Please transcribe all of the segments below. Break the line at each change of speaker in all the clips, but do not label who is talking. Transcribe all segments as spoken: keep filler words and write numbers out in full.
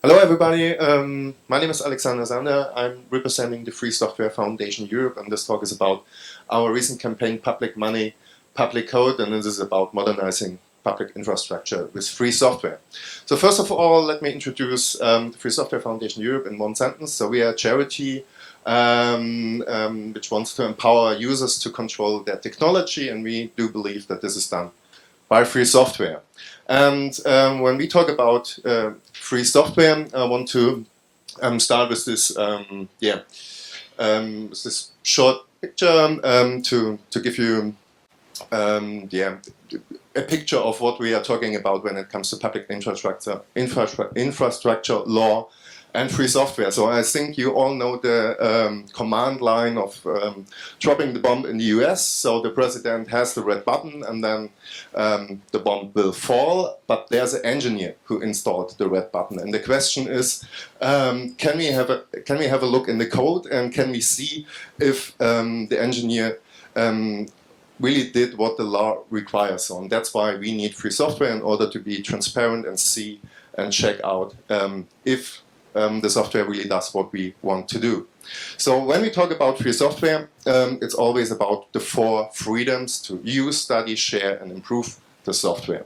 Hello everybody, um, my name is Alexander Sander. I'm representing the Free Software Foundation Europe, and this talk is about our recent campaign Public Money, Public Code, and this is about modernizing public infrastructure with free software. So first of all, let me introduce um, the Free Software Foundation Europe in one sentence. So we are a charity um, um, which wants to empower users to control their technology, and we do believe that this is done by free software. And um, when we talk about uh, free software, I want to um, start with this, um, yeah, um, with this short picture um, to to give you, um, yeah, a picture of what we are talking about when it comes to public infrastructure, infra infrastructure law, and free software. So I think you all know the um, command line of um, dropping the bomb in the U S. So the president has the red button, and then um, the bomb will fall. But there's an engineer who installed the red button, and the question is, um, can we have a can we have a look in the code, and can we see if um, the engineer um, really did what the law requires? And that's why we need free software in order to be transparent and see and check out um, if Um, the software really does what we want to do. So when we talk about free software, um, it's always about the four freedoms to use, study, share, and improve the software.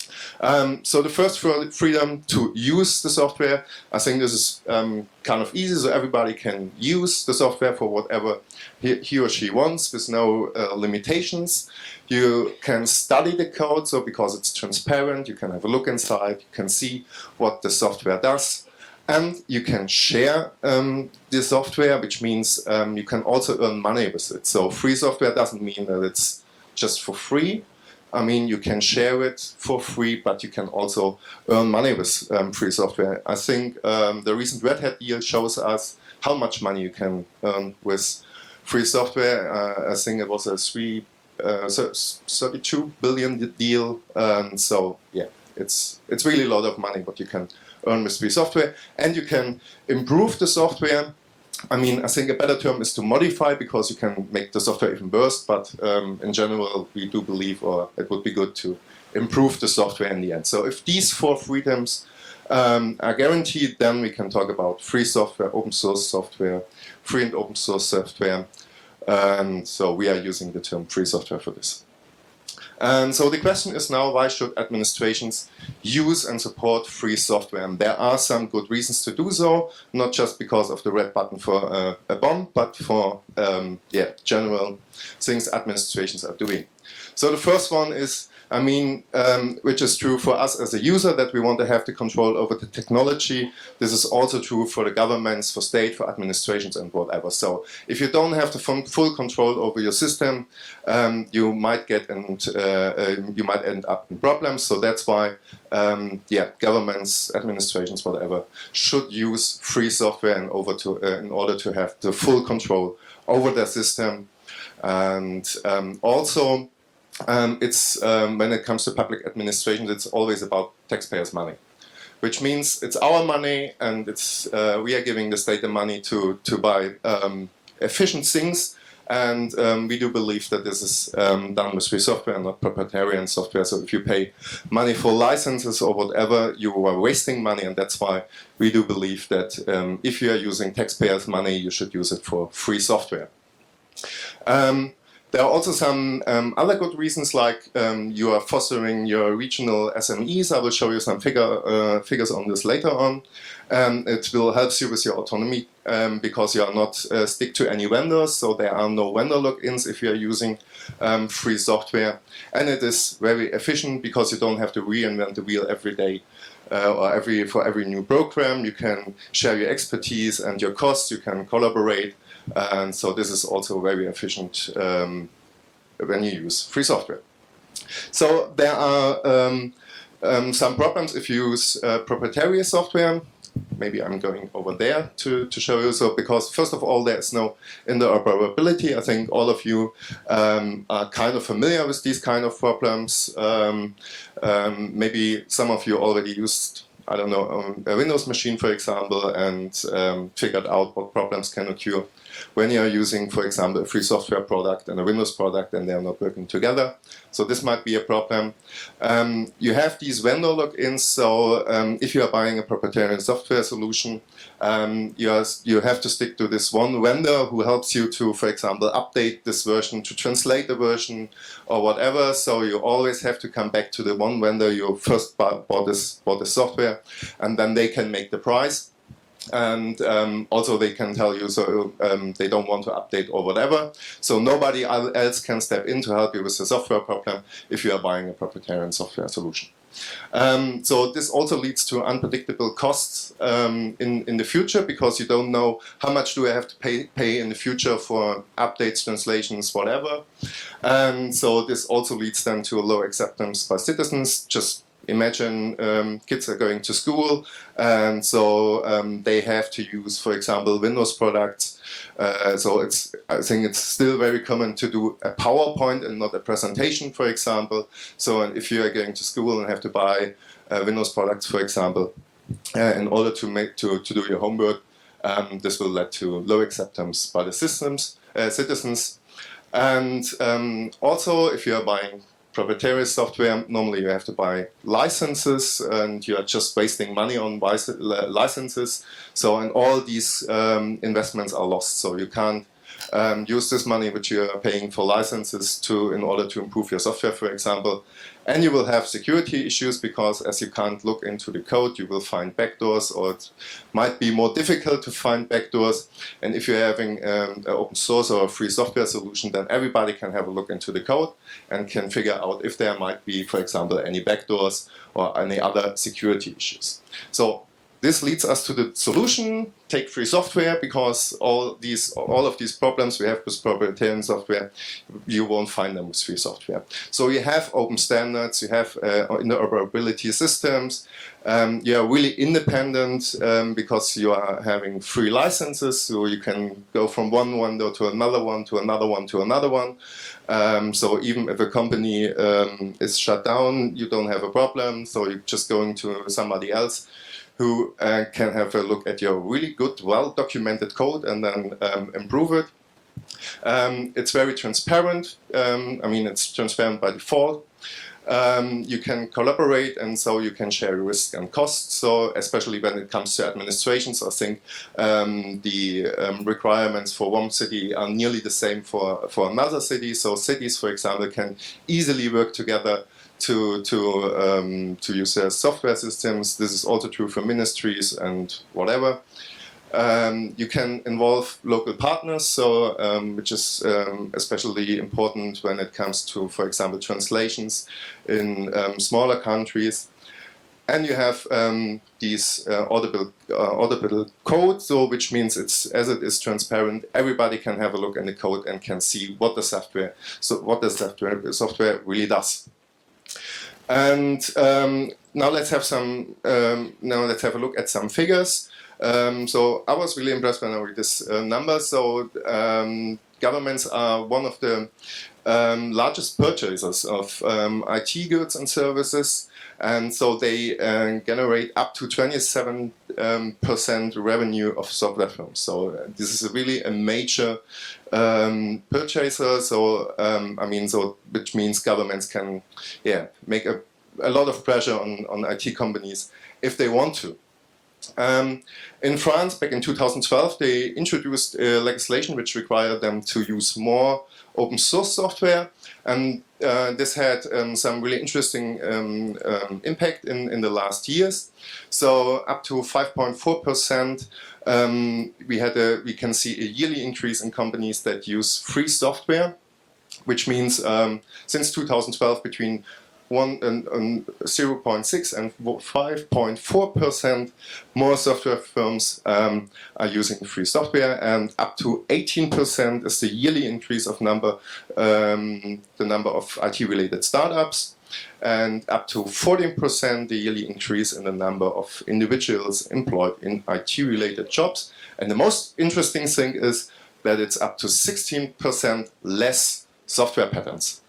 Um, so the first freedom to use the software, I think this is um, kind of easy, so everybody can use the software for whatever he, he or she wants with no uh, limitations. You can study the code, so because it's transparent, you can have a look inside, you can see what the software does. And you can share um, the software, which means um, you can also earn money with it. So free software doesn't mean that it's just for free. I mean, you can share it for free, but you can also earn money with um, free software. I think um, the recent Red Hat deal shows us how much money you can earn with free software. Uh, I think it was a three, uh, thirty-two billion deal. Um, so yeah, it's it's really a lot of money what you can earn with free software, and you can improve the software. I mean, I think a better term is to modify, because you can make the software even worse, but um, in general we do believe, or it would be good to improve the software in the end. So if these four freedoms um, are guaranteed, then we can talk about free software, open source software, free and open source software, and so we are using the term free software for this. And so the question is now, why should administrations use and support free software? And there are some good reasons to do so, not just because of the red button for uh, a bomb, but for um, yeah, general things administrations are doing. So the first one is, I mean, um, which is true for us as a user, that we want to have the control over the technology. This is also true for the governments, for state, for administrations, and whatever. So if you don't have the full control over your system, um, you might get and uh, uh, you might end up in problems. So that's why, um, yeah, governments, administrations, whatever, should use free software in, over to, uh, in order to have the full control over their system. And um, also, Um, it's um, when it comes to public administration, it's always about taxpayers' money, which means it's our money, and it's uh, we are giving the state the money to to buy um, efficient things, and um, we do believe that this is um, done with free software and not proprietary software. So if you pay money for licenses or whatever, you are wasting money, and that's why we do believe that um, if you are using taxpayers' money, you should use it for free software. Um, There are also some um, other good reasons, like um, you are fostering your regional S M Es. I will show you some figure, uh, figures on this later on. Um, it will help you with your autonomy um, because you are not uh, stick to any vendors, so there are no vendor logins if you are using um, free software. And it is very efficient because you don't have to reinvent the wheel every day. Uh, or every for every new program. You can share your expertise and your costs, you can collaborate, and so this is also very efficient um, when you use free software. So there are um, um, some problems if you use uh, proprietary software. Maybe I'm going over there to, to show you. So because first of all, there's no interoperability. I think all of you um, are kind of familiar with these kind of problems. Um, um, maybe some of you already used I don't know, um, a Windows machine, for example, and um, figured out what problems can occur when you are using, for example, a free software product and a Windows product and they are not working together. So this might be a problem. Um, you have these vendor logins, so um, if you are buying a proprietary software solution, um, you, are, you have to stick to this one vendor who helps you to, for example, update this version, to translate the version or whatever. So you always have to come back to the one vendor you first bought, bought, this, bought this software, and then they can make the price. And um, also they can tell you, so um, they don't want to update or whatever. So nobody else can step in to help you with the software problem if you are buying a proprietary software solution. Um, so this also leads to unpredictable costs um, in, in the future, because you don't know how much do I have to pay, pay in the future for updates, translations, whatever. And so this also leads then to a low acceptance by citizens. Just imagine um, kids are going to school, and so um, they have to use, for example, Windows products. Uh, so it's, I think it's still very common to do a PowerPoint and not a presentation, for example. So if you are going to school and have to buy uh, Windows products, for example, uh, in order to make to, to do your homework, um, this will lead to low acceptance by the systems, uh, citizens. And um, also, if you are buying proprietary software, normally you have to buy licenses, and you are just wasting money on licenses. So, and all these um, investments are lost. So you can't um, use this money which you are paying for licenses to in order to improve your software, for example. And you will have security issues, because as you can't look into the code, you will find backdoors, or it might be more difficult to find backdoors. And if you're having um, an open source or a free software solution, then everybody can have a look into the code and can figure out if there might be, for example, any backdoors or any other security issues. So this leads us to the solution: take free software, because all these, all of these problems we have with proprietary software, you won't find them with free software. So you have open standards, you have uh, interoperability systems, um, you are really independent um, because you are having free licenses, so you can go from one window to another one, to another one, to another one. Um, so even if a company um, is shut down, you don't have a problem, so you're just going to somebody else who uh, can have a look at your really good, well-documented code and then um, improve it. Um, it's very transparent. Um, I mean, it's transparent by default. Um, you can collaborate, and so you can share risk and costs. So especially when it comes to administrations, I think um, the um, requirements for one city are nearly the same for, for another city. So cities, for example, can easily work together to to um, to use their software systems. This is also true for ministries and whatever. Um, you can involve local partners, so um, which is um, especially important when it comes to, for example, translations in um, smaller countries. And you have um, these uh, audible uh, audible code, so which means it's, as it is transparent, everybody can have a look in the code and can see what the software so what the software software really does. And um, now let's have some. Um, now let's have a look at some figures. Um, so I was really impressed when I read this uh, number. So um, governments are one of the um, largest purchasers of um, I T goods and services, and so they uh, generate up to twenty-seven percent um, revenue of software firms. So uh, this is a really a major um, purchaser. So um, I mean, so which means governments can, yeah, make a, a lot of pressure on, on I T companies if they want to. Um, in France, back in two thousand twelve, they introduced uh, legislation which required them to use more open source software, and uh, this had um, some really interesting um, um, impact in, in the last years. So up to five point four percent, um, we had a, we can see a yearly increase in companies that use free software, which means um, since two thousand twelve between one and, and zero point six and five point four percent more software firms um, are using free software, and up to eighteen percent is the yearly increase of number, um, the number of I T-related startups, and up to fourteen percent the yearly increase in the number of individuals employed in I T-related jobs. And the most interesting thing is that it's up to sixteen percent less software patents.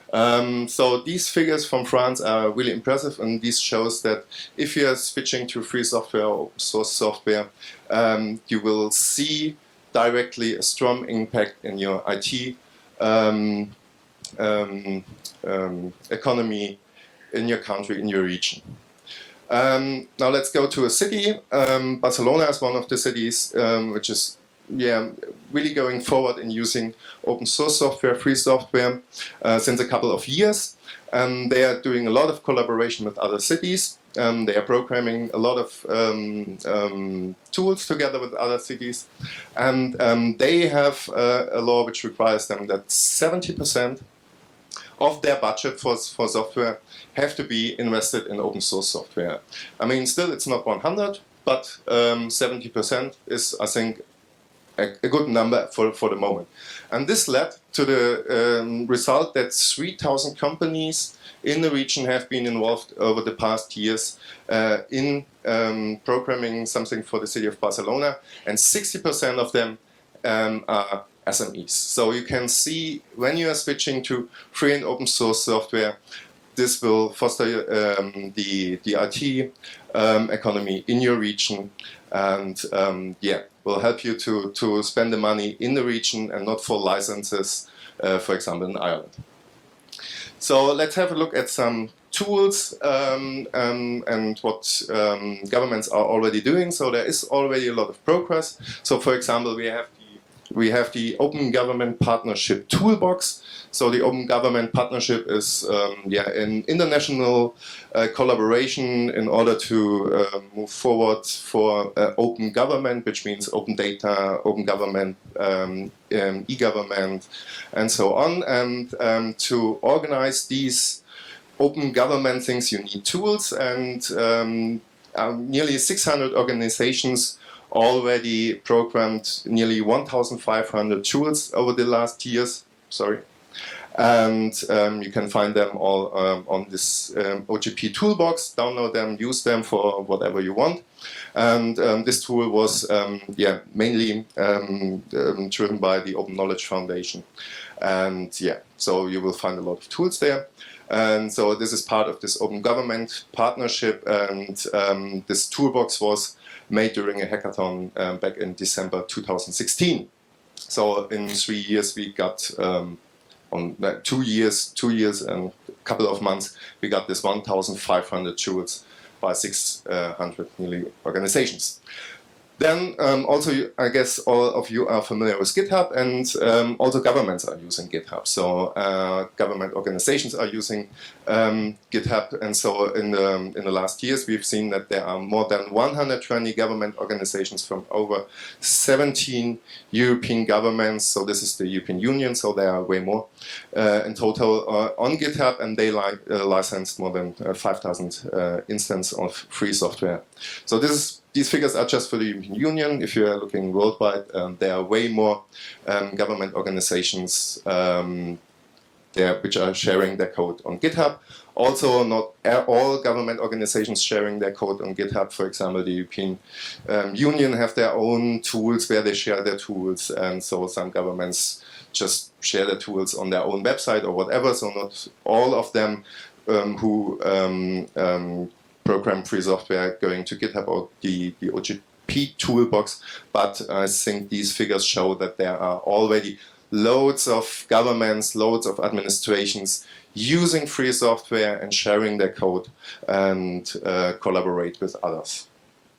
Um, so these figures from France are really impressive, and this shows that if you are switching to free software or open source software, um, you will see directly a strong impact in your I T um, um, um, economy in your country, in your region. Um, now let's go to a city. Um, Barcelona is one of the cities um, which is yeah, really going forward in using open source software, free software, uh, since a couple of years. Um, they are doing a lot of collaboration with other cities. Um, they are programming a lot of um, um, tools together with other cities. And um, they have uh, a law which requires them that seventy percent of their budget for, for software have to be invested in open source software. I mean, still it's not one hundred, but um, seventy percent is, I think, a, a good number for, for the moment. And this led to the um, result that three thousand companies in the region have been involved over the past years uh, in um, programming something for the city of Barcelona, and sixty percent of them um, are S M Es. So you can see when you are switching to free and open source software, this will foster um, the, the I T um, economy in your region, and um, yeah, will help you to, to spend the money in the region and not for licenses, uh, for example, in Ireland. So let's have a look at some tools um, um, and what um, governments are already doing. So there is already a lot of progress. So for example, we have We have the Open Government Partnership Toolbox. So the Open Government Partnership is um, yeah, an international uh, collaboration in order to uh, move forward for uh, open government, which means open data, open government, um, um, e-government, and so on. And um, to organize these open government things, you need tools, and um, um, nearly six hundred organizations already programmed nearly one thousand five hundred tools over the last years. Sorry, and um, you can find them all um, on this um, O G P toolbox. Download them, use them for whatever you want. And um, this tool was um, yeah mainly um, um, driven by the Open Knowledge Foundation. And yeah, so you will find a lot of tools there. And so this is part of this Open Government Partnership, and um, this toolbox was made during a hackathon um, back in December two thousand sixteen. So in three years we got, um, on uh, two years, two years and a couple of months, we got this one thousand five hundred tools by six hundred nearly organizations. Then um, also, I guess all of you are familiar with GitHub, and um, also governments are using GitHub. So uh, government organizations are using um, GitHub, and so in the, in the last years we've seen that there are more than one hundred twenty government organizations from over seventeen European governments. So this is the European Union, so there are way more uh, in total uh, on GitHub, and they li uh, licensed more than uh, five thousand uh, instances of free software. So this is These figures are just for the European Union. If you are looking worldwide, um, there are way more um, government organizations um, there which are sharing their code on GitHub. Also, not all government organizations sharing their code on GitHub. For example, the European um, Union have their own tools where they share their tools, and so some governments just share their tools on their own website or whatever. So not all of them um, who um, um, program free software going to GitHub or the, the O G P toolbox, but I think these figures show that there are already loads of governments, loads of administrations using free software and sharing their code and uh, collaborate with others.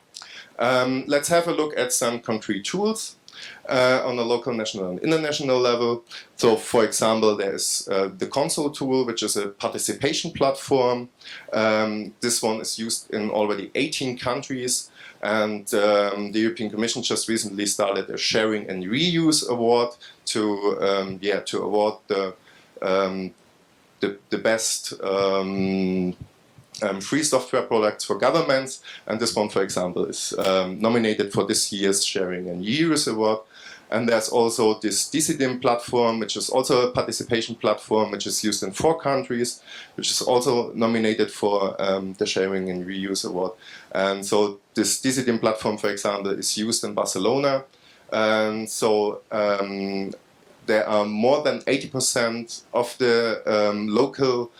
Um, let's have a look at some concrete tools uh, on a local, national and international level. So for example, there's uh, the Console tool, which is a participation platform. Um, this one is used in already eighteen countries, and um, the European Commission just recently started a sharing and reuse award to um, yeah to award the um, the, the best um, um, free software products for governments, and this one, for example, is um, nominated for this year's Sharing and Reuse Award. And there's also this Decidim platform, which is also a participation platform, which is used in four countries, which is also nominated for um, the Sharing and Reuse Award. And so this Decidim platform, for example, is used in Barcelona. And so um, there are more than eighty percent of the um, local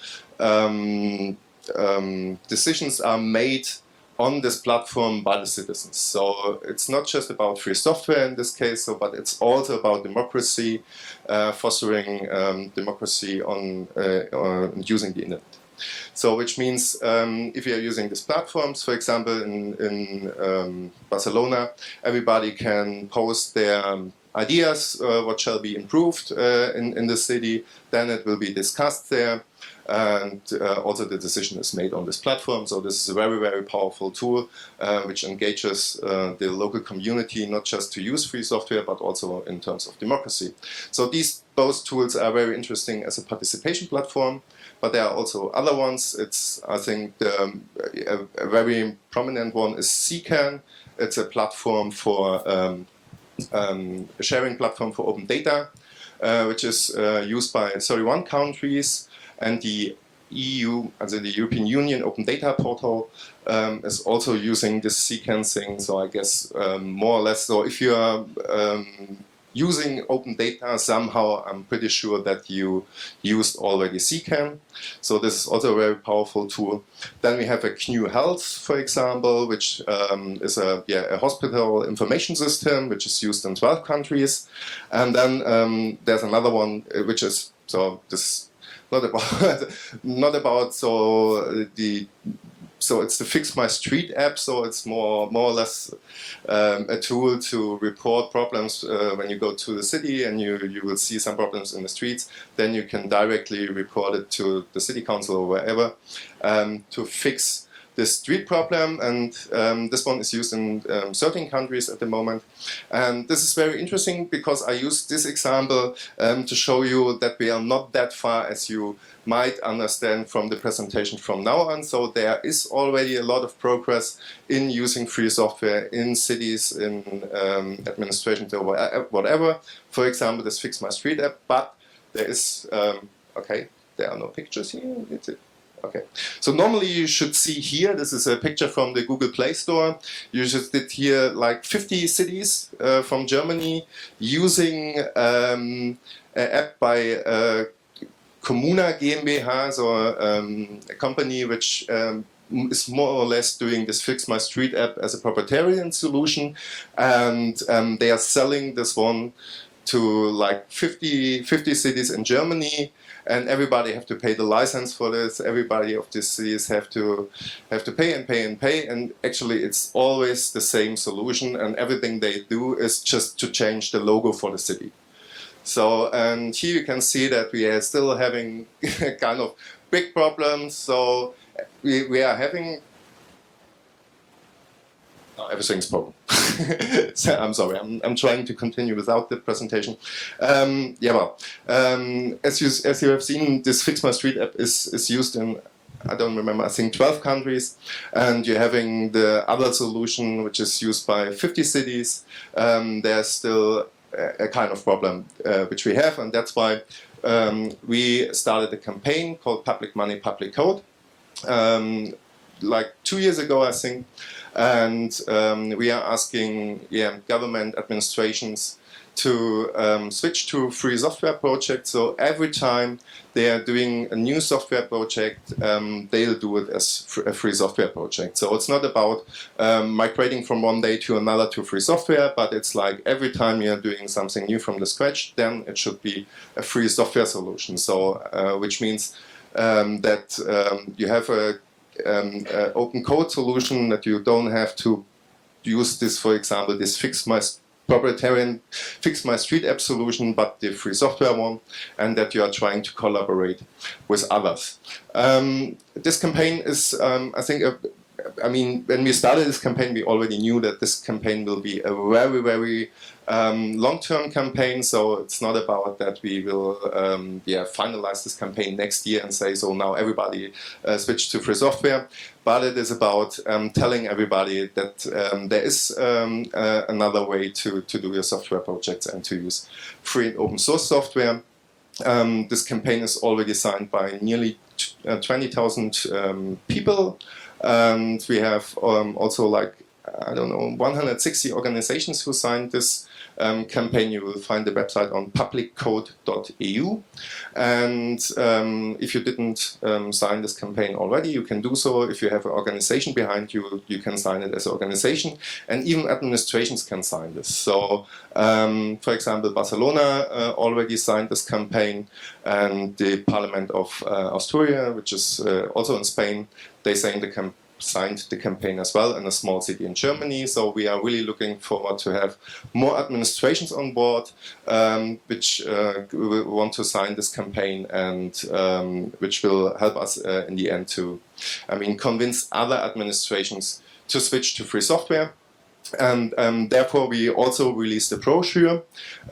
um, um, decisions are made on this platform by the citizens. So it's not just about free software in this case, so, but it's also about democracy, uh, fostering um, democracy on, uh, on using the internet. So which means um, if you're using these platforms, for example, in, in um, Barcelona, everybody can post their um, ideas, uh, what shall be improved uh, in, in the city, then it will be discussed there. And uh, also the decision is made on this platform. So this is a very, very powerful tool uh, which engages uh, the local community, not just to use free software, but also in terms of democracy. So these both tools are very interesting as a participation platform, but there are also other ones. It's, I think, the, um, a, a very prominent one is C CAN. It's a platform for um, um, a sharing platform for open data, uh, which is uh, used by thirty-one countries. And the E U, also the European Union Open Data Portal, um, is also using this C CAN thing. So I guess um, more or less, so if you are um, using open data somehow, I'm pretty sure that you used already C CAN. So this is also a very powerful tool. Then we have a C N U Health, for example, which um, is a, yeah, a hospital information system, which is used in twelve countries. And then um, there's another one, which is, so this Not about, not about so the, so it's the Fix My Street app. So it's more, more or less um, a tool to report problems uh, when you go to the city and you you will see some problems in the streets. Then you can directly report it to the city council or wherever um, to fix this street problem, and um, this one is used in um, thirteen countries at the moment. And this is very interesting because I use this example um, to show you that we are not that far as you might understand from the presentation from now on. So there is already a lot of progress in using free software in cities, in um, administrations or whatever. For example, this Fix My Street app, but there is, um, okay, there are no pictures here. It's it. Okay, so normally you should see here, this is a picture from the Google Play Store. You just did here like fifty cities uh, from Germany using um, an app by uh, Kommuna GmbH, so um, a company which um, is more or less doing this Fix My Street app as a proprietary solution, and um, they are selling this one to like fifty, fifty cities in Germany. And everybody have to pay the license for this. Everybody of these cities have to have to pay and pay and pay. And actually, it's always the same solution. And everything they do is just to change the logo for the city. So, and here you can see that we are still having kind of big problems. So we we are having. Oh, everything's problem. So, I'm sorry, I'm, I'm trying to continue without the presentation. Um, yeah, well, um, as you as you have seen, this Fix My Street app is is used in, I don't remember, I think twelve countries, and you're having the other solution which is used by fifty cities. Um, there's still a, a kind of problem uh, which we have, and that's why um, we started a campaign called Public Money, Public Code, um, like two years ago, I think. And um, we are asking yeah, government administrations to um, switch to free software projects. So every time they are doing a new software project, um, they'll do it as fr a free software project. So it's not about um, migrating from one day to another to free software, but it's like every time you're doing something new from the scratch, then it should be a free software solution. So uh, which means um, that um, you have a Um, uh, open code solution, that you don't have to use this, for example, this Fix My proprietary Fix My Street app solution, but the free software one, and that you are trying to collaborate with others. Um, this campaign is, um, I think, a, I mean, when we started this campaign, we already knew that this campaign will be a very, very um, long-term campaign. So it's not about that we will um, yeah, finalize this campaign next year and say, so now everybody uh, switch to free software. But it is about um, telling everybody that um, there is um, uh, another way to, to do your software projects and to use free and open source software. Um, this campaign is already signed by nearly uh, twenty thousand um, people. And we have um, also like, I don't know, one hundred sixty organizations who signed this um, campaign, you will find the website on public code dot e u. And um, if you didn't um, sign this campaign already, you can do so. If you have an organization behind you, you can sign it as an organization. And even administrations can sign this. So, um, for example, Barcelona uh, already signed this campaign, and the Parliament of uh, Asturias, which is uh, also in Spain, they signed the, cam signed the campaign as well in a small city in Germany. So we are really looking forward to have more administrations on board, um, which uh, want to sign this campaign, and um, which will help us uh, in the end to, I mean, convince other administrations to switch to free software. And um, therefore we also released a brochure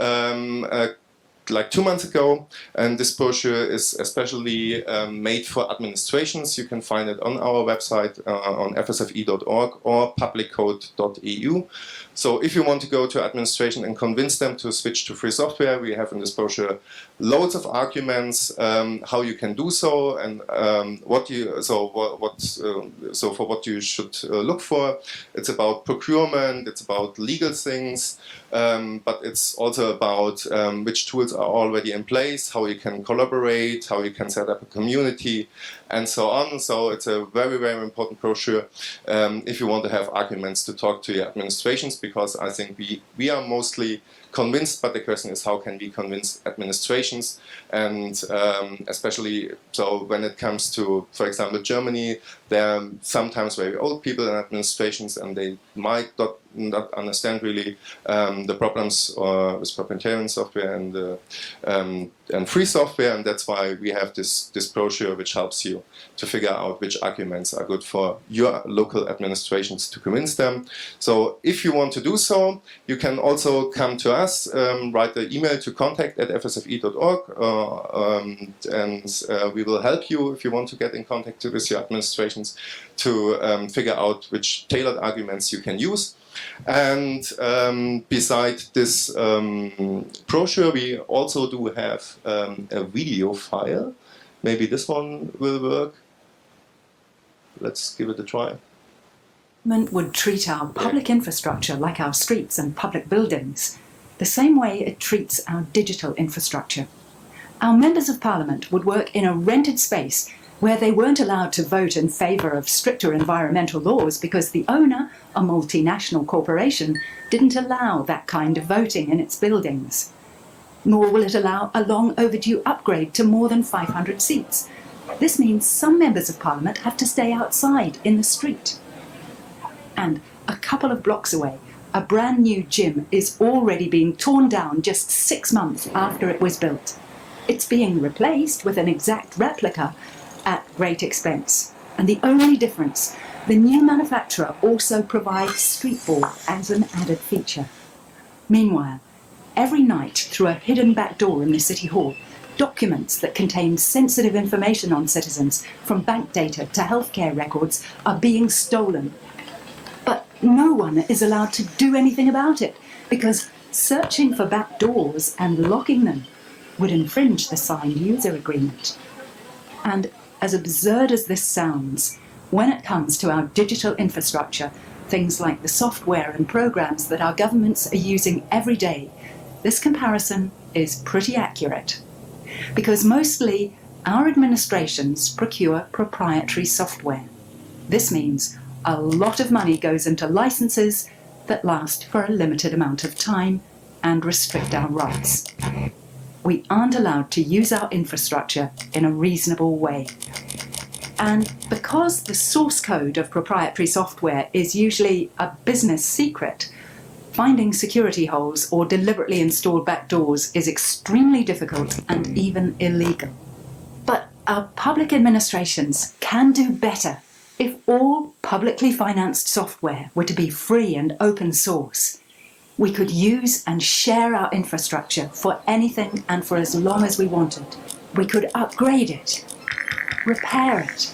um, uh, like two months ago, and this brochure is especially um, made for administrations. You can find it on our website uh, on f s f e dot org or public code dot e u. So if you want to go to administration and convince them to switch to free software, we have in this brochure loads of arguments um, how you can do so, and um, what you so what, what uh, so for what you should uh, look for. It's about procurement, it's about legal things, um, but it's also about um, which tools are already in place, how you can collaborate, how you can set up a community, and so on. So it's a very, very important brochure um, if you want to have arguments to talk to your administrations, because I think we, we are mostly convinced, but the question is how can we convince administrations, and um, especially so when it comes to, for example, Germany, there are sometimes very old people in administrations, and they might not, not understand really um, the problems uh, with proprietary software and, uh, um, and free software, and that's why we have this, this brochure which helps you to figure out which arguments are good for your local administrations to convince them. So if you want to do so, you can also come to us, um, write the email to contact at f s f e dot org, uh, um, and uh, we will help you if you want to get in contact with your administrations to um, figure out which tailored arguments you can use. And um, beside this um, brochure, we also do have um, a video file. Maybe this one will work. Let's give it a try.
Government would treat our public infrastructure like our streets and public buildings, the same way it treats our digital infrastructure. Our members of parliament would work in a rented space where they weren't allowed to vote in favour of stricter environmental laws because the owner, a multinational corporation, didn't allow that kind of voting in its buildings. Nor will it allow a long overdue upgrade to more than five hundred seats. This means some members of parliament have to stay outside in the street. And a couple of blocks away, a brand new gym is already being torn down just six months after it was built. It's being replaced with an exact replica at great expense. And the only difference, the new manufacturer also provides streetball as an added feature. Meanwhile, every night through a hidden back door in the City Hall, documents that contain sensitive information on citizens, from bank data to healthcare records, are being stolen. But no one is allowed to do anything about it, because searching for back doors and locking them would infringe the signed user agreement. And as absurd as this sounds, when it comes to our digital infrastructure, things like the software and programs that our governments are using every day, this comparison is pretty accurate. Because mostly our administrations procure proprietary software. This means a lot of money goes into licenses that last for a limited amount of time and restrict our rights. We aren't allowed to use our infrastructure in a reasonable way. And because the source code of proprietary software is usually a business secret, finding security holes or deliberately installed backdoors is extremely difficult and even illegal. But our public administrations can do better. If all publicly financed software were to be free and open source, we could use and share our infrastructure for anything and for as long as we wanted. We could upgrade it, repair it,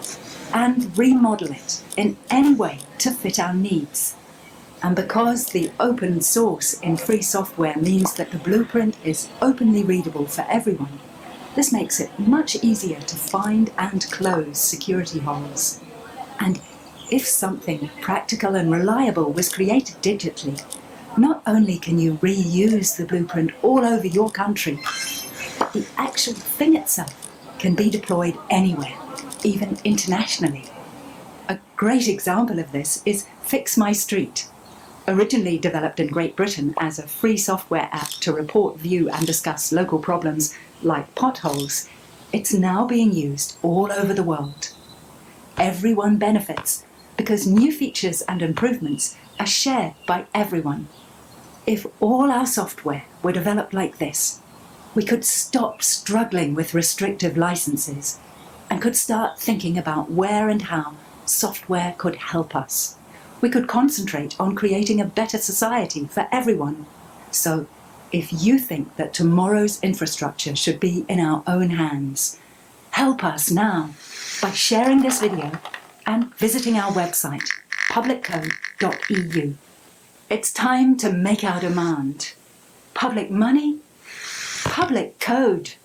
and remodel it in any way to fit our needs. And because the open source in free software means that the blueprint is openly readable for everyone, this makes it much easier to find and close security holes. And if something practical and reliable was created digitally, Not only can you reuse the blueprint all over your country, but the actual thing itself can be deployed anywhere, even internationally. A great example of this is Fix My Street. Originally developed in Great Britain as a free software app to report, view and discuss local problems like potholes, it's now being used all over the world. Everyone benefits because new features and improvements are shared by everyone. If all our software were developed like this, we could stop struggling with restrictive licenses and could start thinking about where and how software could help us. We could concentrate on creating a better society for everyone. So, if you think that tomorrow's infrastructure should be in our own hands, help us now by sharing this video and visiting our website, public code dot E U. It's time to make our demand. Public money, public code.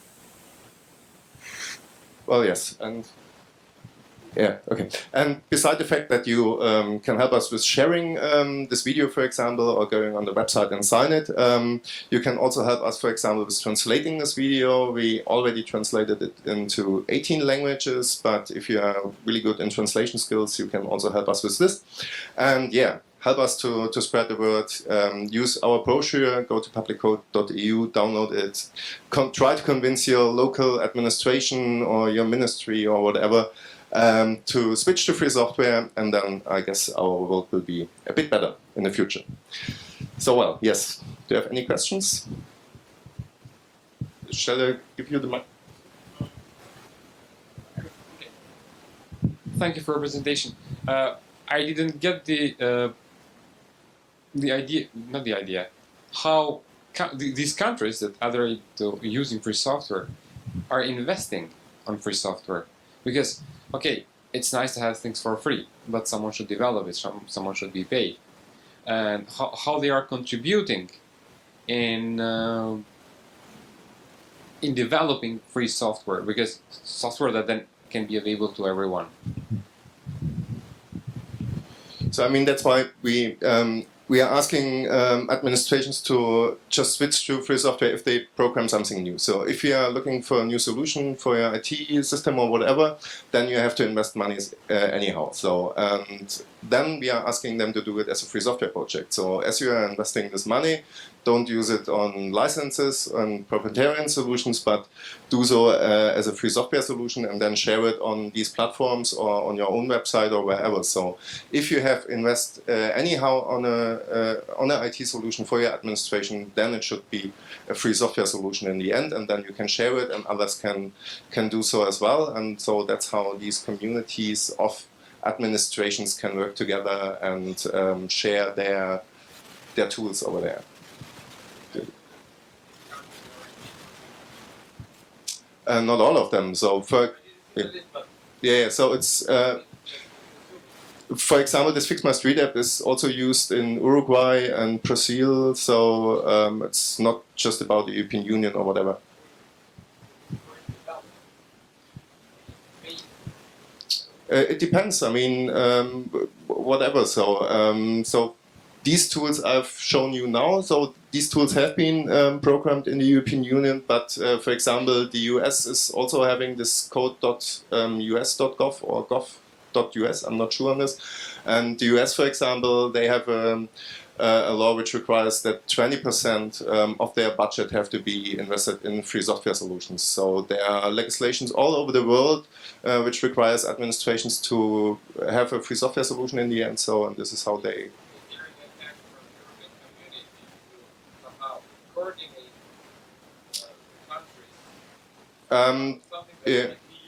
Well, yes, and yeah, okay. And beside the fact that you um, can help us with sharing um, this video, for example, or going on the website and sign it, um, you can also help us, for example, with translating this video. We already translated it into eighteen languages, but if you are really good in translation skills, you can also help us with this. And yeah, help us to, to spread the word. Um, use our brochure, go to public code dot E U, download it, Con try to convince your local administration or your ministry or whatever um, to switch to free software, and then I guess our world will be a bit better in the future. So, well, yes. Do you have any questions? Shall I give you the mic?
Thank you for your presentation. Uh, I didn't get the uh, the idea, not the idea, how these countries that are using free software are investing on free software. Because, okay, it's nice to have things for free, but someone should develop it, someone should be paid. And how, how they are contributing in, uh, in developing free software, because software that then can be available to everyone.
So, I mean, that's why we um, we are asking um, administrations to just switch to free software if they program something new. So, if you are looking for a new solution for your I T system or whatever, then you have to invest money uh, anyhow. So, and then we are asking them to do it as a free software project. So, as you are investing this money, don't use it on licenses and proprietary solutions, but do so uh, as a free software solution and then share it on these platforms or on your own website or wherever. So if you have invest uh, anyhow on a uh, on an I T solution for your administration, then it should be a free software solution in the end, and then you can share it and others can can do so as well. And so that's how these communities of administrations can work together and um, share their their tools over there. Uh, not all of them. So for yeah, yeah so it's uh, for example, this Fix My Street app is also used in Uruguay and Brazil. So um, it's not just about the European Union or whatever. Uh, it depends. I mean, um, whatever. So um, so. These tools I've shown you now, so these tools have been um, programmed in the European Union, but uh, for example, the U S is also having this code dot U S dot gov or gov dot U S, I'm not sure on this. And the U S, for example, they have um, uh, a law which requires that twenty percent um, of their budget have to be invested in free software solutions. So there are legislations all over the world uh, which requires administrations to have a free software solution in the end, so and this is how they Um, yeah.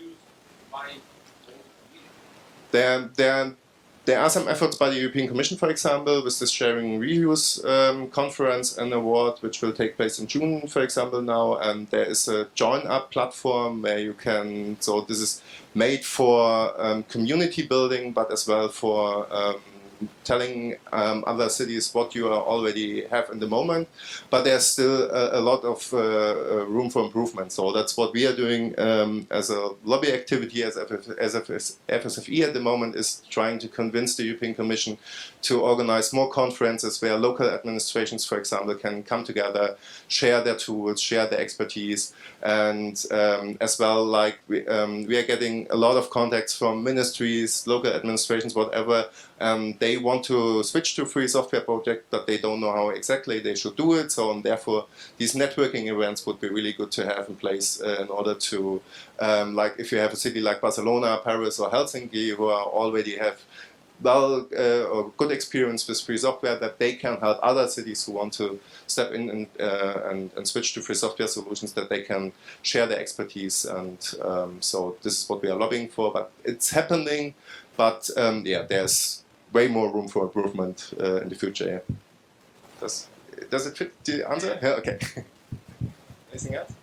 There, there, there are some efforts by the European Commission, for example, with this sharing reuse um, conference and award, which will take place in June, for example, now. And there is a join up platform where you can. So this is made for um, community building, but as well for um, telling um, other cities what you are already have in the moment, but there's still a, a lot of uh, uh, room for improvement. So that's what we are doing um, as a lobby activity as F S F E at the moment, is trying to convince the European Commission to organize more conferences where local administrations, for example, can come together, share their tools, share their expertise, and um, as well, like we, um, we are getting a lot of contacts from ministries, local administrations, whatever. Um, they want to switch to free software project, but they don't know how exactly they should do it. So, and therefore, these networking events would be really good to have in place uh, in order to, um, like, if you have a city like Barcelona, Paris, or Helsinki, who are already have well uh, or good experience with free software, that they can help other cities who want to step in and, uh, and, and switch to free software solutions, that they can share their expertise. And um, so this is what we are lobbying for, but it's happening. But um, yeah, there's way more room for improvement uh, in the future. Yeah. Does, does it fit the answer? Yeah, okay. Anything else?